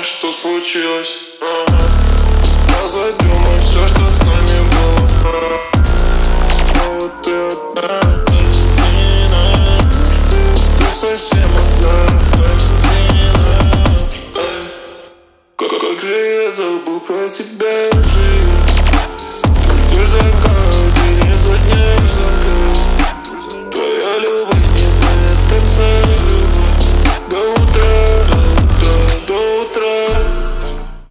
что случилось. Разобьем все, что с нами было. Снова ты одна, Валентина. Ты совсем одна, Валентина. Как же я забыл про тебя.